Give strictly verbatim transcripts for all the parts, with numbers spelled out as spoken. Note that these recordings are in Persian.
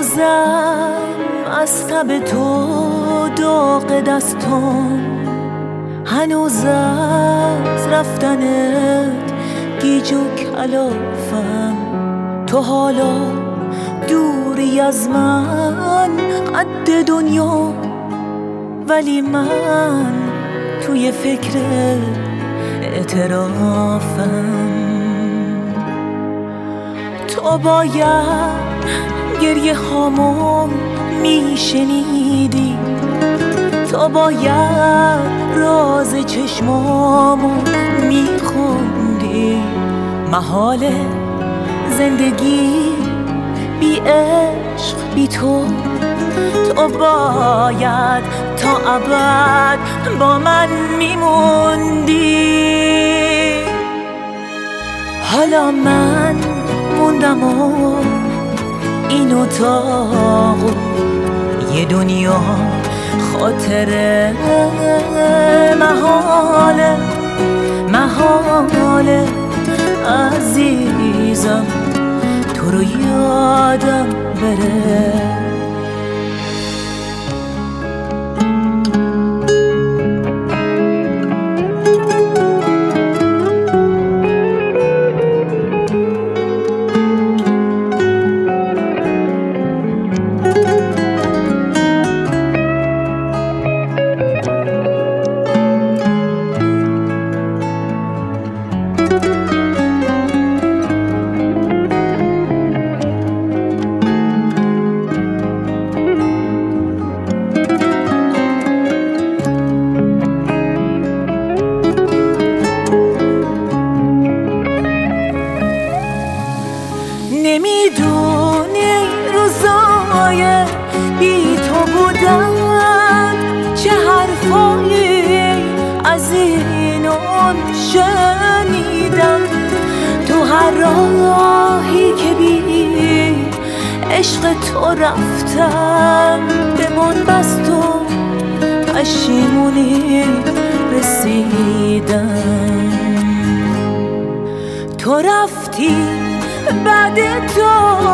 هنوزم از تب تو داغ دستم، هنوز از رفتنت گیج و کلافم. تو حالا دوری از من قد دنیا، ولی من توی فکر اعترافم. تو باید گریه هامو میشنیدی، تو باید راز چشمامو میخوندی. محاله زندگی بی عشق بی تو، تو باید تا ابد با من میموندی. حالا من موندم و این اتاق یه دنیا خاطره، محاله محاله عزیزم تو رو یادم بره. نمیدونی روزای بی تو بودن چه حرفایی از این اون شنیدم. تو هر راهی که بی عشق تو رفتم، به من بست و پشیمونی رسیدم. تو رفتی بعد تو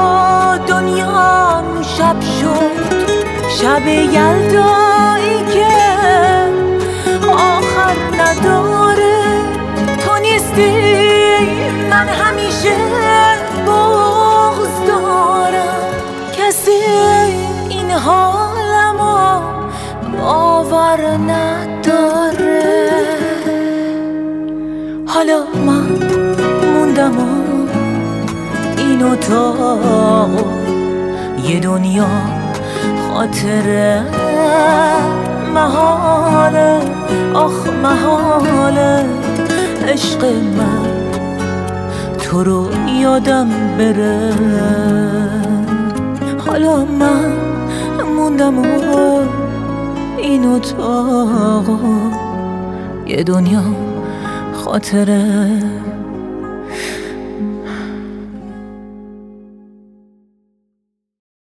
دنیام شب شد، شب یلدایی که آخر نداره. تو نیستی من همیشه بغض دارم، کسی این حالمو باور نداره. حالا من موندم و این اتاق یه دنیا خاطره، محاله آخ محاله عشق من تو رو یادم بره. حالا من موندم و این اتاق یه دنیا خاطره.